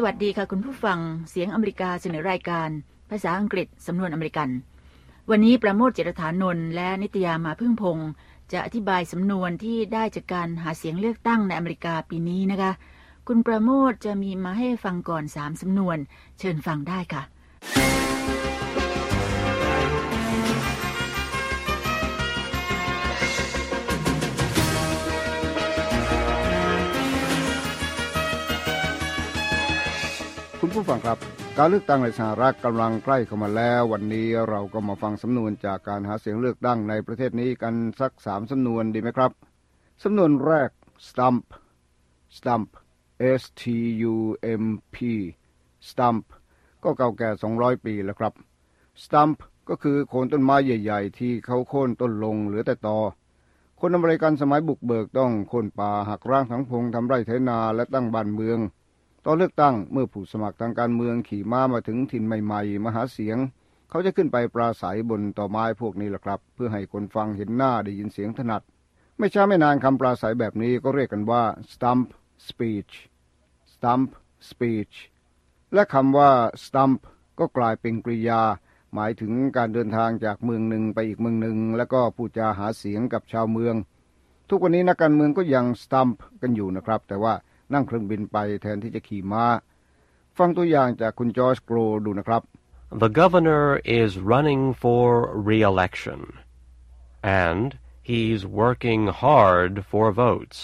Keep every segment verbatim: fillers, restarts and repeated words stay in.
วัสดีค่ะคุณผู้ฟังเสียงอเมริกาเสนอรายการภาษาอังกฤษสำนวนอเมริกันวันนี้ประโมท เจรฐานนท์และนิตยามาพึ่งพงษ์จะอธิบายสำนวนที่ได้จากการหาเสียงเลือกตั้งในอเมริกาปีนี้นะคะคุณประโมทจะมีมาให้ฟังก่อนสามสำนวนเชิญฟังได้ค่ะคุณผู้ฟังครับการเลือกตั้งในสหรัฐกำลังใกล้เข้ามาแล้ววันนี้เราก็มาฟังสำนวนจากการหาเสียงเลือกตั้งในประเทศนี้กันสักสามสำนวนดีไหมครับสำนวนแรก stump stump s t u m p stump ก็เก่าแก่สองร้อยปีแล้วครับ stump ก็คือโคนต้นไม้ใหญ่ๆที่เขาโค่นต้นลงเหลือแต่ตอคนอเมริกันสมัยบุกเบิกต้องโค่นป่าหักร้างทั้งพงทำไร่ไถนาและตั้งบ้านเมืองตอนเลือกตั้งเมื่อผู้สมัครทางการเมืองขี่ม้ามาถึงถิ่นใหม่ๆมาหาเสียงเขาจะขึ้นไปปราศัยบนต่อไม้พวกนี้แหละครับเพื่อให้คนฟังเห็นหน้าได้ยินเสียงถนัดไม่ช้าไม่นานคำปราศัยแบบนี้ก็เรียกกันว่า stump speech stump speech และคำว่า stump ก็กลายเป็นกริยาหมายถึงการเดินทางจากเมืองหนึ่งไปอีกเมืองหนึ่งแล้วก็พูดจาหาเสียงกับชาวเมืองทุกวันนี้นักการเมืองก็ยัง stump กันอยู่นะครับแต่ว่านั่งเครื่องบินไปแทนที่จะขี่ม้าฟังตัวอย่างจากคุณจอร์จโกรดูนะครับ The governor is running for re-election and he's working hard for votes.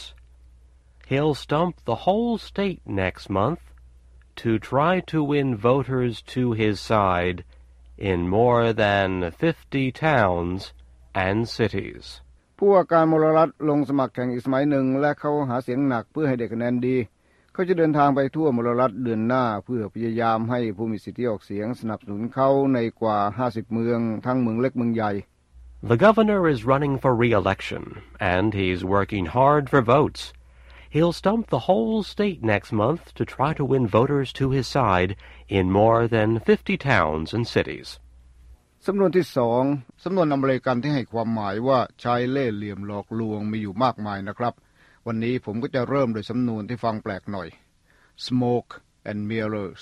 He'll stump the whole state next month to try to win voters to his side in more than fifty towns and cities. ผู้ว่าการมลรัฐลงสมัครแข่งอีกสมัยหนึ่งและเขาหาเสียงหนักเพื่อให้ได้คะแนนดีเขาจะเดินทางไปทั่วมลรัฐเดือนหน้าเพื่อพยายามให้ผู้มีสิทธิออกเสียงสนับสนุนเขาในกว่าห้าสิบเมืองทั้งเมืองเล็กเมืองใหญ่ The governor is running for re-election and he's working hard for votes. He'll stump the whole state next month to try to win voters to his side in more than fifty towns and cities. สำนวนที่สองสำนวนอเมริกันที่ให้ความหมายว่าใช้เล่ห์เหลี่ยมหลอกลวงมีอยู่มากมายนะครับวันนี้ผมก็จะเริ่มโดยสำนวนที่ฟังแปลกหน่อย smoke and mirrors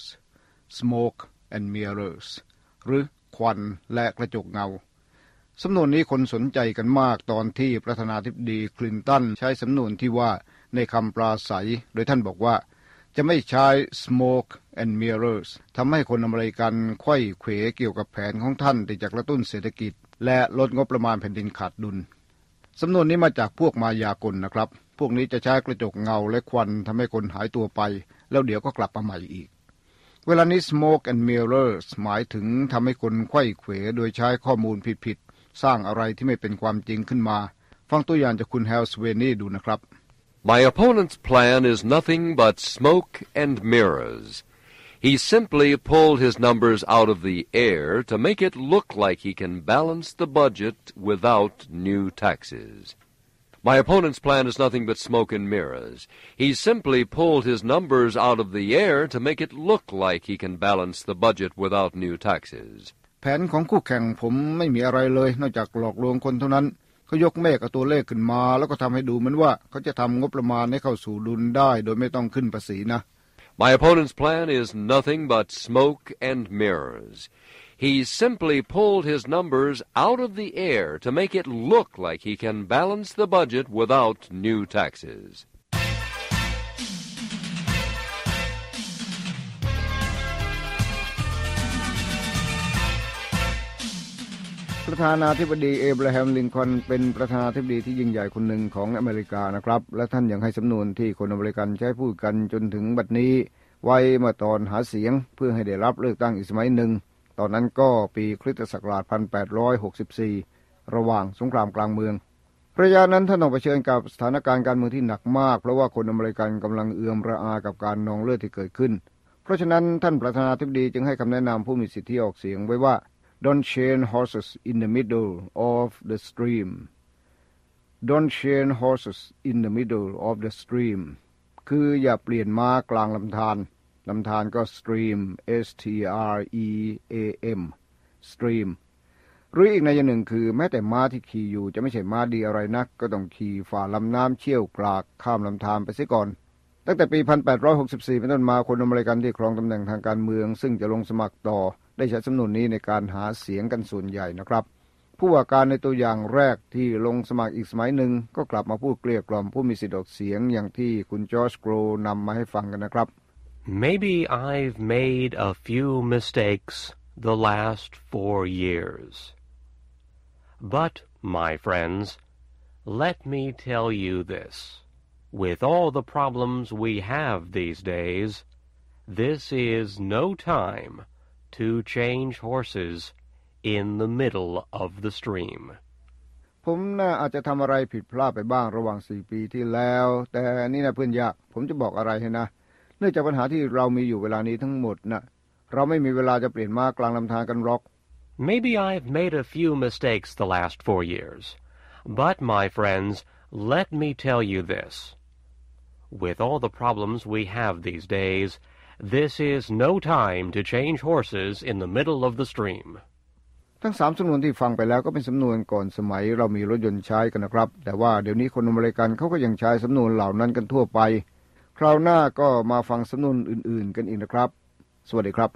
smoke and mirrors หรือควันและกระจกเงาสำนวนนี้คนสนใจกันมากตอนที่ประธานาธิบดีคลินตันใช้สำนวนที่ว่าในคำปราศัยโดยท่านบอกว่าจะไม่ใช้ smoke and mirrors ทำให้คนอเมริกันไขว้เขวเกี่ยวกับแผนของท่านที่จะกระตุ้นเศรษฐกิจและลดงบประมาณแผ่นดินขาดดุลสำนวนนี้มาจากพวกมายากลนะครับพวกนี้จะใช้กระจกเงาและควันทำให้คนหายตัวไปแล้วเดี๋ยวก็กลับมาใหม่อีกเวลานี้ smoke and mirrors หมายถึงทำให้คนไขว้เขวโดยใช้ข้อมูลผิดๆสร้างอะไรที่ไม่เป็นความจริงขึ้นมาฟังตัวอย่างจากคุณแฮลสเวนี่ดูนะครับ My opponent's plan is nothing but smoke and mirrors. He simply pulled his numbers out of the air to make it look like he can balance the budget without new taxes. My opponent's plan is nothing but smoke and mirrors. He simply pulled his numbers out of the air to make it look like he can balance the budget without new taxes. แผนของคู่แข่งผมไม่มีอะไรเลยนอกจากหลอกลวงคนเท่านั้นเขายกเมฆกับตัวเลขขึ้นมาแล้วก็ทำให้ดูเหมือนว่าเขาจะทำงบประมาณให้เข้าสู่ดุลได้โดยไม่ต้องขึ้นภาษีนะ My opponent's plan is nothing but smoke and mirrors. He simply pulled his numbers out of the air to make it look like he can balance the budget without new taxes. ประธานาธิบดีเอเบราฮัมลิงคอล์นเป็นประธานาธิบดีที่ยิ่งใหญ่คนหนึ่งของอเมริกานะครับและท่านยังให้สำนวนที่คนอเมริกันใช้พูดกันจนถึงบัดนี้ไว้เมื่อตอนหาเสียงเพื่อให้ได้รับเลือกตั้งอีกสมัยหนึ่งตอนนั้นก็ปีคริสตศักราชหนึ่งพันแปดร้อยหกสิบสี่ระหว่างสงครามกลางเมืองระยะนั้นท่านต้องเผชิญกับสถานการณ์การเมืองที่หนักมากเพราะว่าคนอเมริกันกำลังเอือมระอากับการนองเลือดที่เกิดขึ้นเพราะฉะนั้นท่านประธานาธิบดีจึงให้คำแนะนำผู้มีสิทธิออกเสียงไว้ว่าDon't chain horses in the middle of the stream. Don't chain horses in the middle of the stream. คืออย่าเปลี่ยนม้ากลางลำธารลำธารก็ stream s t r e a m stream หรืออีกในอย่างหนึ่งคือแม้แต่ม้าที่ขี่อยู่จะไม่ใช่ม้าดีอะไรนักก็ต้องขี่ฝ่าลำน้ำเชี่ยวกรากข้ามลำธารไปเสียก่อนตั้งแต่ปี หนึ่งพันแปดร้อยหกสิบสี่ เป็นต้นมาคนอเมริกันที่ครองตำแหน่งทางการเมืองซึ่งจะลงสมัครต่อได้ใช้สำนวนนี้ในการหาเสียงกันส่วนใหญ่นะครับผู้ว่าการในตัวอย่างแรกที่ลงสมัครอีกสมัยหนึ่งก็กลับมาพูดเกลี้ยกล่อมผู้มีสิทธิ์ออกเสียงอย่างที่คุณจอร์จ โกรนำมาให้ฟังกันนะครับ Maybe I've made a few mistakes the last four years. But, my friends, let me tell you this. With all the problems we have these days, this is no time to change horses in the middle of the stream. ผมน่าอาจจะทำอะไรผิดพลาดไปบ้างระหว่างสี่ปีที่แล้วแต่นี่นะเพื่อนยากผมจะบอกอะไรให้นะเนื่องจากปัญหาที่เรามีอยู่เวลานี้ทั้งหมดนะเราไม่มีเวลาจะเปลี่ยนม้ากลางลำธารกันหรอก Maybe I've made a few mistakes the last four years. But, my friends, let me tell you this. With all the problems we have these days, this is no time to change horses in the middle of the stream. ทั้งสามสำนวนที่ฟังไปแล้วก็เป็นสำนวนก่อนสมัยเรามีรถยนต์ใช้กันนะครับแต่ว่าเดี๋ยวนี้คนอเมริกันเขาก็ยังใช้สำนวนเหล่านั้นกันทั่วไปคราวหน้าก็มาฟังสำนวนอื่นๆกันอีกนะครับสวัสดีครับ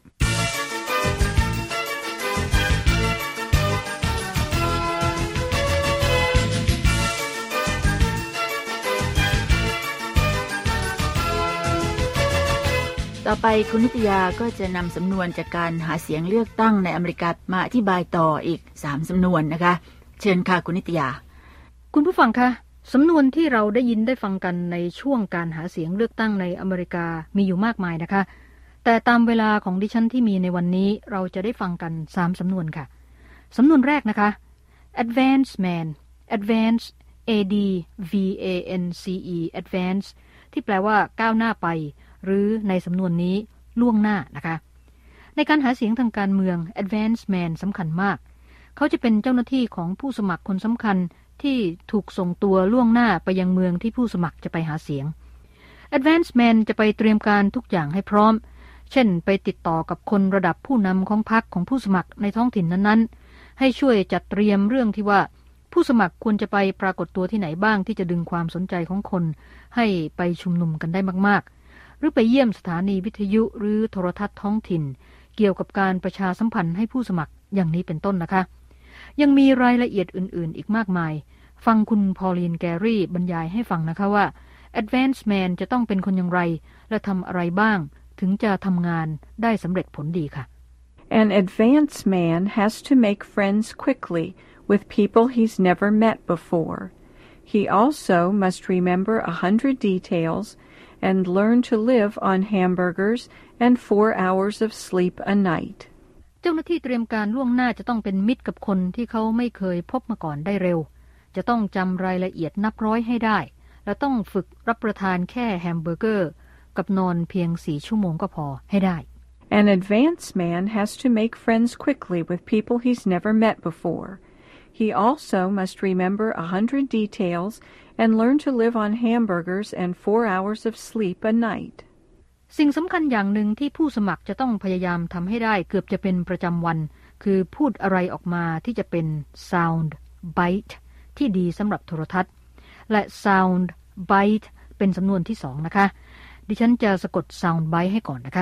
ต่อไปคุณนิตยาก็จะนำสำนวนจากการหาเสียงเลือกตั้งในอเมริกามาอธิบายต่ออีกสามสำนวนนะคะเชิญค่ะคุณนิตยาคุณผู้ฟังคะสำนวนที่เราได้ยินได้ฟังกันในช่วงการหาเสียงเลือกตั้งในอเมริกามีอยู่มากมายนะคะแต่ตามเวลาของดิฉันที่มีในวันนี้เราจะได้ฟังกันสามสำนวนค่ะสำนวนแรกนะคะ advance man advance a d v a n c e advance ที่แปลว่าก้าวหน้าไปหรือในสำนวนนี้ล่วงหน้านะคะในการหาเสียงทางการเมือง advance man สำคัญมากเขาจะเป็นเจ้าหน้าที่ของผู้สมัครคนสำคัญที่ถูกส่งตัวล่วงหน้าไปยังเมืองที่ผู้สมัครจะไปหาเสียง advance man จะไปเตรียมการทุกอย่างให้พร้อมเช่นไปติดต่อกับคนระดับผู้นำของพรรคของผู้สมัครในท้องถิ่นนั้นๆให้ช่วยจัดเตรียมเรื่องที่ว่าผู้สมัครควรจะไปปรากฏตัวที่ไหนบ้างที่จะดึงความสนใจของคนให้ไปชุมนุมกันได้มากๆหรือไปเยี่ยมสถานีวิทยุหรือโทรทัศน์ท้องถิ่นเกี่ยวกับการประชาสัมพันธ์ให้ผู้สมัครอย่างนี้เป็นต้นนะคะยังมีรายละเอียดอื่นๆอีกมากมายฟังคุณพอลีนแกรี่บรรยายให้ฟังนะคะว่า advance man จะต้องเป็นคนอย่างไรและทำอะไรบ้างถึงจะทำงานได้สำเร็จผลดีค่ะ An advance man has to make friends quickly with people he's never met before. He also must remember a hundred details and learn to live on hamburgers and four hours of sleep a night. เจ้าหน้าที่เตรียมการล่วงหน้าจะต้องเป็นมิตรกับคนที่เขาไม่เคยพบมาก่อนได้เร็วจะต้องจำรายละเอียดนับร้อยให้ได้และต้องฝึกรับประทานแค่แฮมเบอร์เกอร์กับนอนเพียงสี่ชั่วโมงก็พอให้ได้ An advance man has to make friends quickly with people he's never met before. He also must remember a hundred details and learn to live on hamburgers and four hours of sleep a night. สิ่งสำคัญอย่างหนึ่งที่ผู้สมัครจะต้องพยายามทำให้ได้เกือบจะเป็นประจำวันคือพูดอะไรออกมาที่จะเป็น sound bite ที่ดีสำหรับโทรทัศน์และ sound bite เป็นสำนวนที่สองนะคะดิฉันจะสะกด sound bite ให้ก่อนนะคะ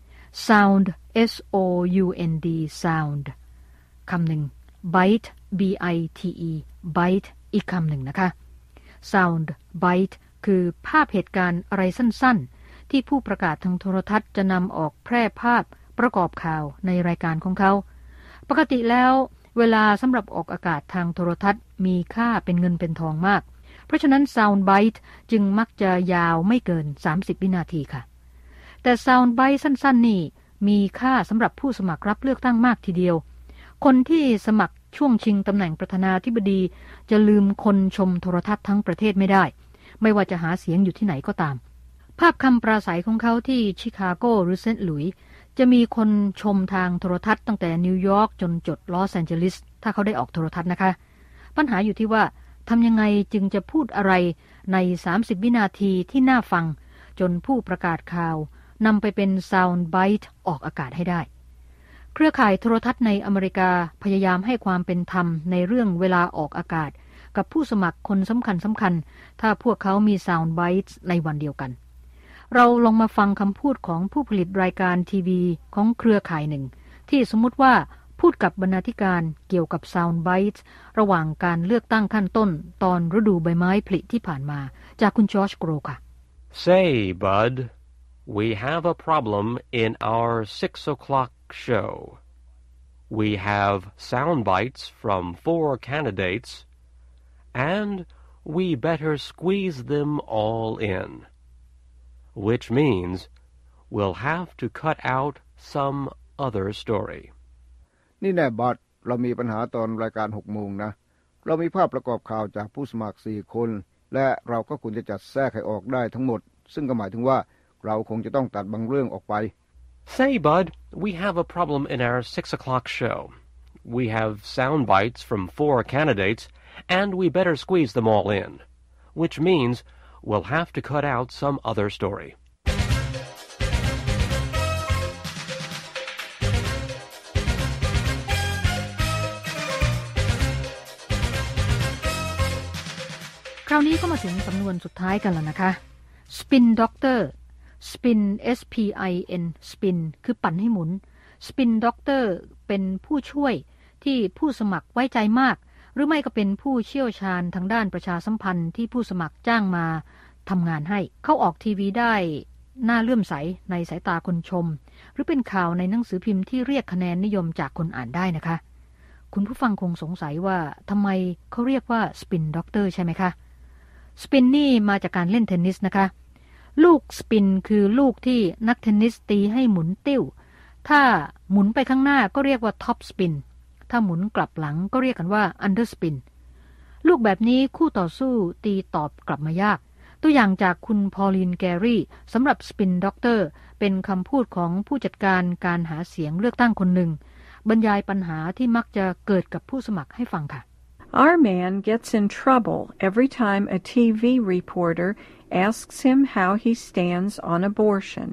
sound s o u n d sound คำหนึ่ง bite b i t e bite อีกคำหนึ่งนะคะ sound bite คือภาพเหตุการณ์อะไรสั้นๆที่ผู้ประกาศทางโทรทัศน์จะนำออกแพร่ภาพประกอบข่าวในรายการของเขาปกติแล้วเวลาสำหรับออกอากาศทางโทรทัศน์มีค่าเป็นเงินเป็นทองมากเพราะฉะนั้น sound bite จึงมักจะยาวไม่เกินสามสิบวินาทีค่ะแต่ sound bite สั้นๆนี่มีค่าสำหรับผู้สมัครรับเลือกตั้งมากทีเดียวคนที่สมัครช่วงชิงตำแหน่งประธานาธิบดีจะลืมคนชมโทรทัศน์ทั้งประเทศไม่ได้ไม่ว่าจะหาเสียงอยู่ที่ไหนก็ตามภาพคำปราศัยของเขาที่ชิคาโกหรือเซนต์หลุยส์จะมีคนชมทางโทรทัศน์ตั้งแต่นิวยอร์กจนจดลอสแอนเจลิสถ้าเขาได้ออกโทรทัศน์นะคะปัญหาอยู่ที่ว่าทำยังไงจึงจะพูดอะไรในสามสิบวินาทีที่น่าฟังจนผู้ประกาศข่าวนำไปเป็นซาวด์ไบต์ออกอากาศให้ได้เครือข่ายโทรทัศน์ในอเมริกาพยายามให้ความเป็นธรรมในเรื่องเวลาออกอากาศกับผู้สมัครคนสำคัญสำคัญถ้าพวกเขามีซาวด์ไบต์ในวันเดียวกันเราลองมาฟังคำพูดของผู้ผลิตรายการทีวีของเครือข่ายหนึ่งที่สมมุติว่าพูดกับบรรณาธิการเกี่ยวกับ Sound Bites ระหว่างการเลือกตั้งขั้นต้นตอนฤดูใบไม้ผลิที่ผ่านมาจากคุณจอร์จโกรค่ะ Say, Bud, we have a problem in our six o'clock show. We have sound bites from four candidates, and we better squeeze them all in, which means we'll have to cut out some other story. นี่แน่บัดเรามีปัญหาตอนรายการหกโมงนะเรามีภาพประกอบข่าวจากผู้สมัครสี่คนและเราก็ควรจะจัดแทรกให้ออกได้ทั้งหมดซึ่งก็หมายถึงว่าเราคงจะต้องตัดบางเรื่องออกไป Say, Bud, we have a problem in our six o'clock show. We have sound bites from four candidates, and we better squeeze them all in, which means we'll have to cut out some other story. คราวนี้ก็มาถึงสำนวนสุดท้ายกันแล้วนะคะ Spin Doctor Spin S P I N Spin คือปั่นให้หมุน Spin Doctor เป็นผู้ช่วยที่ผู้สมัครไว้ใจมากหรือไม่ก็เป็นผู้เชี่ยวชาญทางด้านประชาสัมพันธ์ที่ผู้สมัครจ้างมาทำงานให้เขาออกทีวีได้น่าเลื่อมใสในสายตาคนชมหรือเป็นข่าวในหนังสือพิมพ์ที่เรียกคะแนนนิยมจากคนอ่านได้นะคะคุณผู้ฟังคงสงสัยว่าทำไมเขาเรียกว่า Spin Doctor ใช่ไหมคะสปินนี่มาจากการเล่นเทนนิสนะคะลูกสปินคือลูกที่นักเทนนิสตีให้หมุนติ้วถ้าหมุนไปข้างหน้าก็เรียกว่าท็อปสปินถ้าหมุนกลับหลังก็เรียกกันว่าอันเดอร์สปินลูกแบบนี้คู่ต่อสู้ตีตอบกลับมายากตัวอย่างจากคุณพอลินแกรี่สำหรับสปินด็อกเตอร์เป็นคำพูดของผู้จัดการการหาเสียงเลือกตั้งคนหนึ่งบรรยายปัญหาที่มักจะเกิดกับผู้สมัครให้ฟังค่ะ Our man gets in trouble every time a T V reporter asks him how he stands on abortion.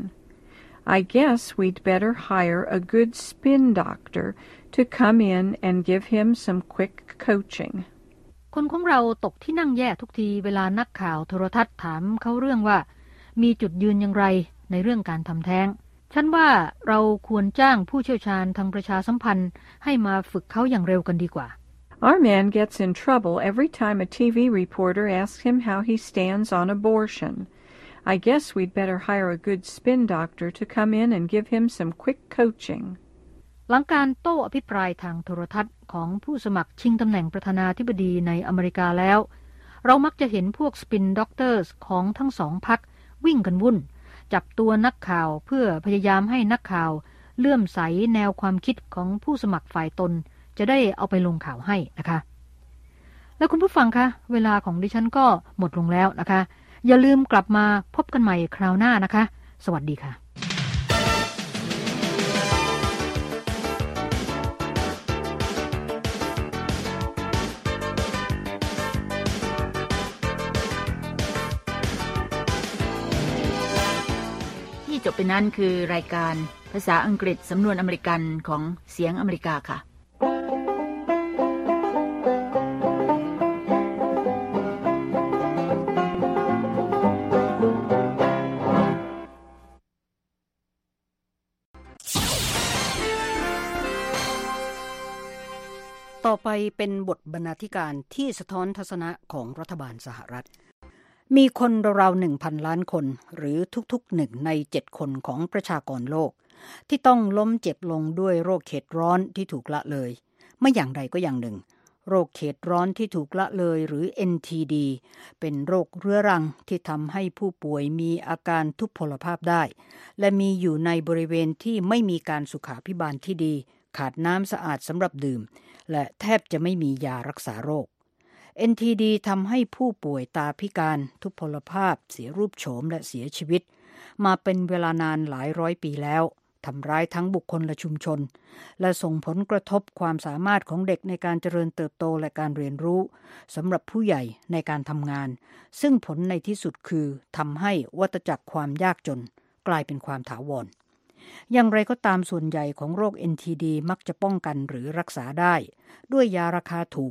I guess we'd better hire a good spin doctor to come in and give him some quick coaching. คนของเราตกที่นั่งแย่ทุกทีเวลานักข่าวโทรทัศน์ถามเขาเรื่องว่ามีจุดยืนอย่างไรในเรื่องการทำแท้งฉันว่าเราควรจ้างผู้เชี่ยวชาญทางประชาสัมพันธ์ให้มาฝึกเขาอย่างเร็วกันดีกว่า Our man gets in trouble every time a T V reporter asks him how he stands on abortion. I guess we'd better hire a good spin doctor to come in and give him some quick coaching. หลังการโต้อภิปรายทางโทรทัศน์ของผู้สมัครชิงตำแหน่งประธานาธิบดีในอเมริกาแล้วเรามักจะเห็นพวกสปินด็อกเตอร์ของทั้งสองพรรควิ่งกันวุ่นจับตัวนักข่าวเพื่อพยายามให้นักข่าวเลื่อมใสแนวความคิดของผู้สมัครฝ่ายตนจะได้เอาไปลงข่าวให้นะคะแล้วคุณผู้ฟังคะเวลาของดิฉันก็หมดลงแล้วนะคะอย่าลืมกลับมาพบกันใหม่คราวหน้านะคะสวัสดีค่ะที่จบไปนั้นคือรายการภาษาอังกฤษสำนวนอเมริกันของเสียงอเมริกาค่ะต่อไปเป็นบทบรรณาธิการที่สะท้อนทัศนะของรัฐบาลสหรัฐมีคนราวๆ หนึ่งพัน ล้านคนหรือทุกๆหนึ่งในเจ็ดคนของประชากรโลกที่ต้องล้มเจ็บลงด้วยโรคเขตร้อนที่ถูกละเลยไม่อย่างใดก็อย่างหนึ่งโรคเขตร้อนที่ถูกละเลยหรือ เอ็น ที ดี เป็นโรคเรื้อรังที่ทำให้ผู้ป่วยมีอาการทุพพลภาพได้และมีอยู่ในบริเวณที่ไม่มีการสุขาภิบาลที่ดีขาดน้ำสะอาดสำหรับดื่มและแทบจะไม่มียารักษาโรค เอ็น ที ดี ทำให้ผู้ป่วยตาพิการทุพพลภาพเสียรูปโฉมและเสียชีวิตมาเป็นเวลานานหลายร้อยปีแล้วทำร้ายทั้งบุคคลและชุมชนและส่งผลกระทบความสามารถของเด็กในการเจริญเติบโตและการเรียนรู้สำหรับผู้ใหญ่ในการทำงานซึ่งผลในที่สุดคือทำให้วัฏจักรความยากจนกลายเป็นความถาวรอย่างไรก็ตามส่วนใหญ่ของโรค เอ็น ที ดี มักจะป้องกันหรือรักษาได้ด้วยยาราคาถูก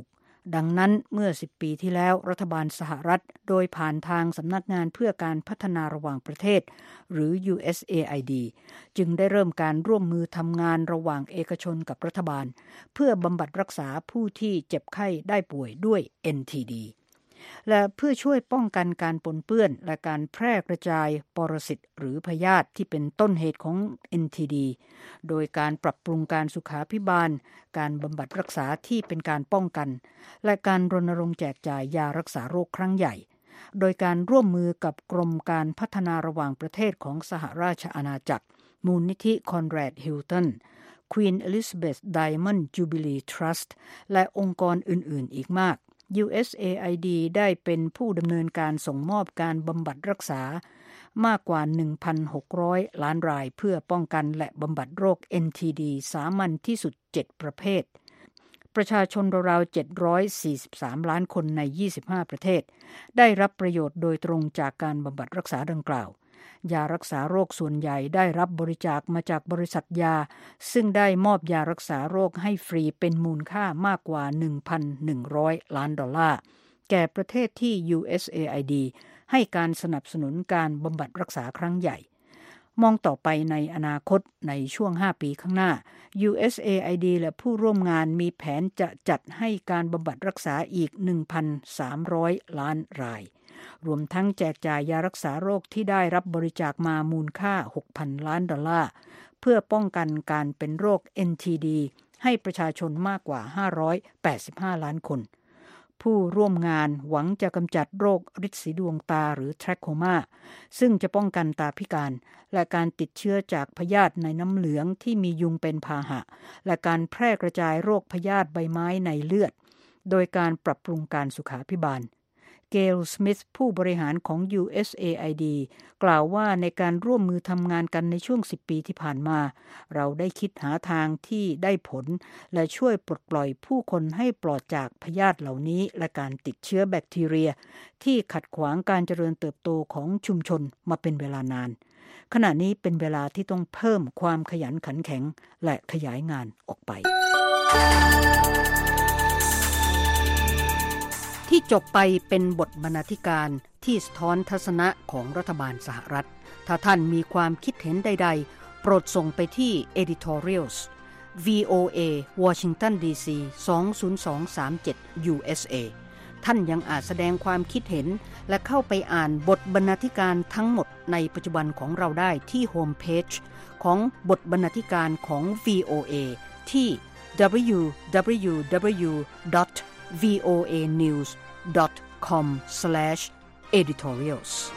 ดังนั้นเมื่อสิบปีที่แล้วรัฐบาลสหรัฐโดยผ่านทางสำนักงานเพื่อการพัฒนาระหว่างประเทศหรือ ยู เอส เอ ไอ ดี จึงได้เริ่มการร่วมมือทำงานระหว่างเอกชนกับรัฐบาลเพื่อบำบัดรักษาผู้ที่เจ็บไข้ได้ป่วยด้วย เอ็น ที ดี และเพื่อช่วยป้องกันการปนเปื้อนและการแพร่กระจายปรสิตหรือพยาธิที่เป็นต้นเหตุของ เอ็น ที ดี โดยการปรับปรุงการสุขาภิบาลการบำบัดรักษาที่เป็นการป้องกันและการรณรงค์แจกจ่ายยารักษาโรคครั้งใหญ่โดยการร่วมมือกับกรมการพัฒนาระหว่างประเทศของสหราชอาณาจักรมูลนิธิคอนแรดฮิลตัน Queen Elizabeth Diamond Jubilee Trust และองค์กรอื่นๆอีกมาก ยู เอส เอ ไอ ดี ได้เป็นผู้ดำเนินการส่งมอบการบำบัดรักษามากกว่า หนึ่งพันหกร้อย ล้านรายเพื่อป้องกันและบำบัดโรค เอ็น ที ดี สามัญที่สุดเจ็ดประเภทประชาชนราวๆเจ็ดร้อยสี่สิบสามล้านคนในยี่สิบห้าประเทศได้รับประโยชน์โดยตรงจากการบำบัดรักษาดังกล่าวยารักษาโรคส่วนใหญ่ได้รับบริจาคมาจากบริษัทยาซึ่งได้มอบยารักษาโรคให้ฟรีเป็นมูลค่ามากกว่า หนึ่งพันหนึ่งร้อย ล้านดอลลาร์แก่ประเทศที่ ยู เอส เอ ไอ ดี ให้การสนับสนุนการบำบัดรักษาครั้งใหญ่มองต่อไปในอนาคตในช่วงห้าปีข้างหน้า ยู เอส เอ ไอ ดี และผู้ร่วมงานมีแผนจะจัดให้การบำบัดรักษาอีก หนึ่งพันสามร้อย ล้านรายรวมทั้งแจกจ่ายยารักษาโรคที่ได้รับบริจาคมามูลค่า หกพัน ล้านดอลลาร์เพื่อป้องกันการเป็นโรค เอ็น ที ดี ให้ประชาชนมากกว่าห้าร้อยแปดสิบห้าล้านคนผู้ร่วมงานหวังจะกำจัดโรคริดสีดวงตาหรือแทรคโคมาซึ่งจะป้องกันตาพิการและการติดเชื้อจากพยาธิในน้ำเหลืองที่มียุงเป็นพาหะและการแพร่กระจายโรคพยาธิใบไม้ในเลือดโดยการปรับปรุงการสุขาภิบาลเกล สมิธผู้บริหารของ ยู เอส เอ ไอ ดี กล่าวว่าในการร่วมมือทำงานกันในช่วงสิบปีที่ผ่านมาเราได้คิดหาทางที่ได้ผลและช่วยปลดปล่อยผู้คนให้ปลอดจากพยาธิเหล่านี้และการติดเชื้อแบคทีเรียที่ขัดขวางการเจริญเติบโตของชุมชนมาเป็นเวลานานขณะนี้เป็นเวลาที่ต้องเพิ่มความขยันขันแข็งและขยายงานออกไปที่จบไปเป็นบทบรรณาธิการที่สะท้อนทัศนะของรัฐบาลสหรัฐถ้าท่านมีความคิดเห็นใดๆโปรดส่งไปที่ editorials วี โอ เอ Washington ดี ซี สอง ศูนย์ สอง สาม เจ็ด ยู เอส เอ ท่านยังอาจแสดงความคิดเห็นและเข้าไปอ่านบทบรรณาธิการทั้งหมดในปัจจุบันของเราได้ที่โฮมเพจของบทบรรณาธิการของ วี โอ เอ ที่ ดับเบิลยู ดับเบิลยู ดับเบิลยู ดอท วี โอ เอ นิวส์ ดอท คอม สแลช เอดิทอเรียลส์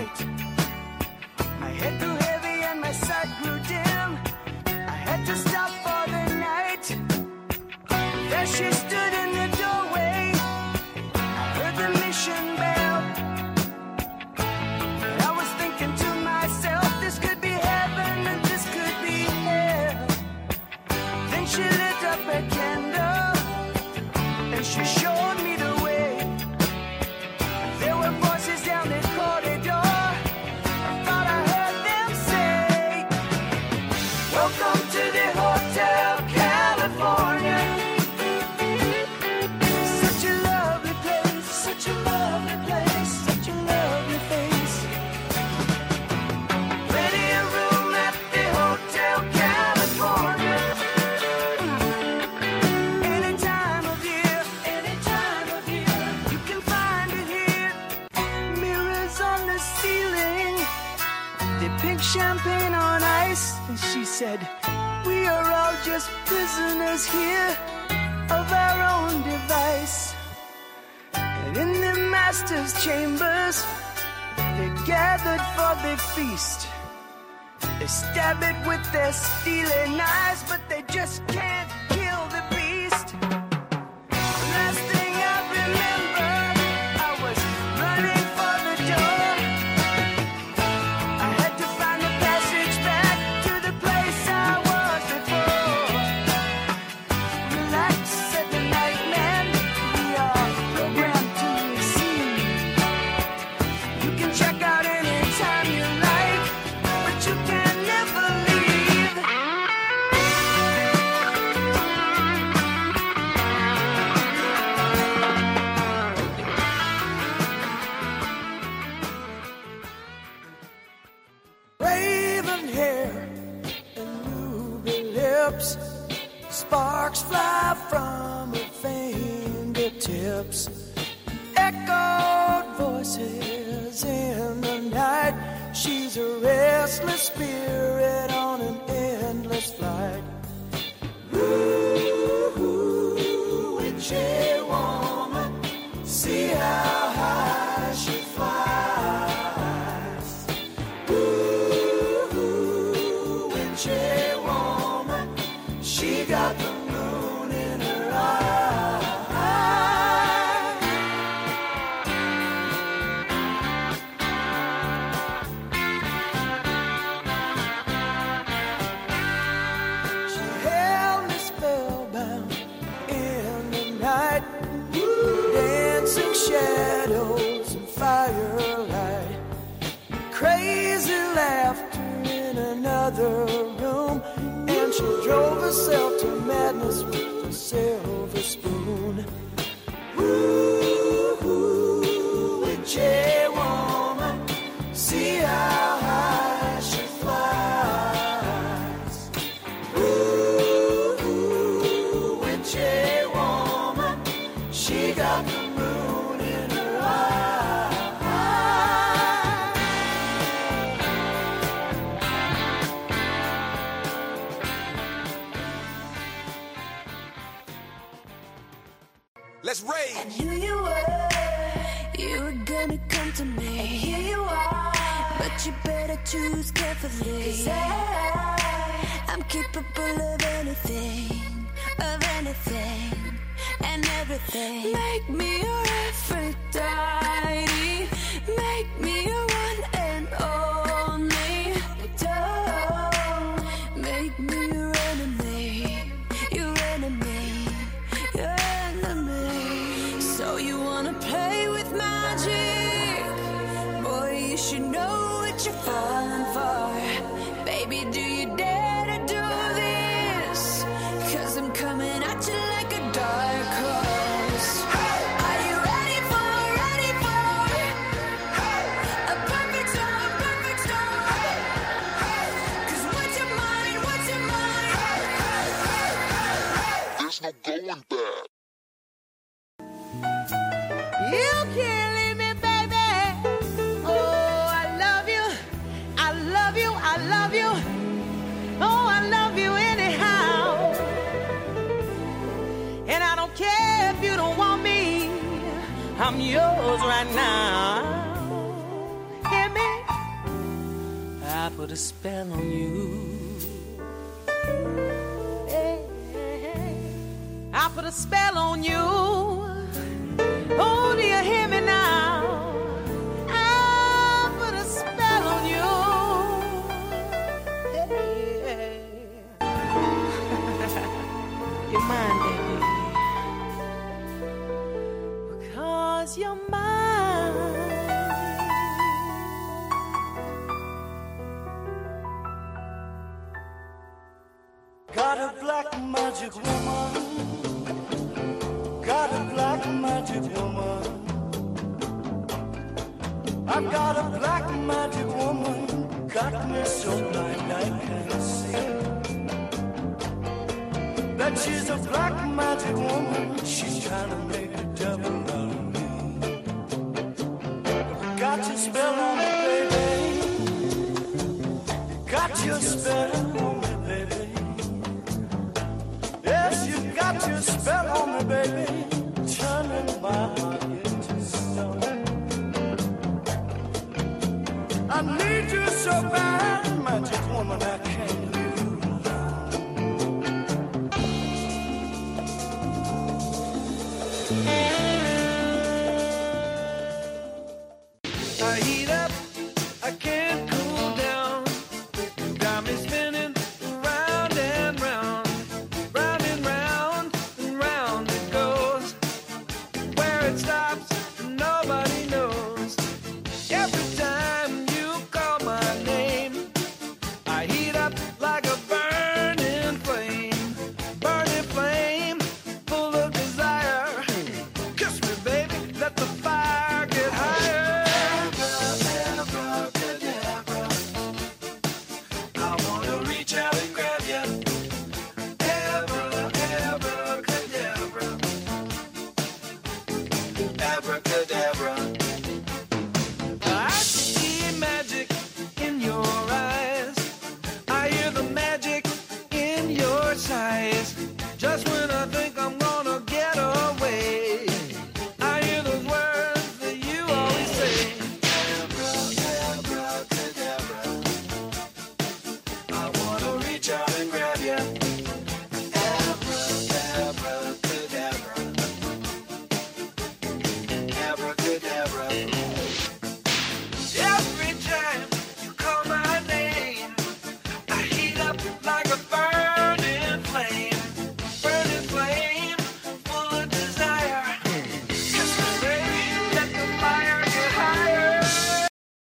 night. My head grew heavy and my sight grew dim. I had to stop for the night. There she stood in the doorway. I heard the mission bell. And I was thinking to myself, this could be heaven and this could be hell. Then she lit up a candle and she showed me the way. There were voices down the corridor. I thought I heard them say, welcome to the Hotel California. Such a lovely place, such a lovely place, such a lovely face. Plenty of room at the Hotel California. Any time of year, any time of year, you can find it here. Mirrors on the ceiling, the pink champagne on ice. And she said, we are all just prisoners here of our own device. And in the master's chambers, they gathered for the feast. They stab it with their steely knives, but they just can't kill the beast. Last thing I remember, I was running for the door. I had to find the passage back to the place I was before. Relax, said the night man, we are programmed to receive. You can check out anytime you like, but you can never leave. Raven hair and ruby lips, sparks fly from her fingertips. Echoed voices in the night. She's a restless spirit on an endless flight. Ooh, witchy woman, see how high she flies. Ooh, witchy woman, she got the moon in her eye. She held me spellbound in the night. Dancing shadows and firelight. Crazy laughter in another room. And she drove herself to madness with a silver spoon. Ooh, witchy woman, see how high she flies. Ooh, witchy woman, she got the moon in her eye. Let's rage. And here you were, you were gonna come to me. And here you are, but you better choose carefully. 'Cause I, I'm capable of anything, of anything, and everything. Make me your Aphrodite, make me your one and only. Don't make me your enemy, your enemy, your enemy. So you wanna play with magic? Boy, you should know what you're falling for. Baby, do you dare to do this? 'Cause I'm coming at you like a dark horse. Are you ready for, ready for a perfect storm, perfect storm? 'Cause what's your mind, what's your mind? There's no going back. You can't leave me, baby. Oh, I love you, I love you, I love you. Oh, I love you anyhow. And I don't care if you don't want me, I'm yours right now. Hear me? I put a spell on you. I put a spell on you. Oh, do you hear me now? I put a spell on you. Hey. You're mine, baby. Because you're mine. Got a black magic woman. Got a black magic woman. I've got a black magic woman. Got me so blind I can't see. That she's a black magic woman. She's trying to make a devil out of me. Got your spell on me, baby. Got your spell on me, baby. Yes, you got your spell on me, baby. Turning my heart into stone. I need you so bad, magic woman. I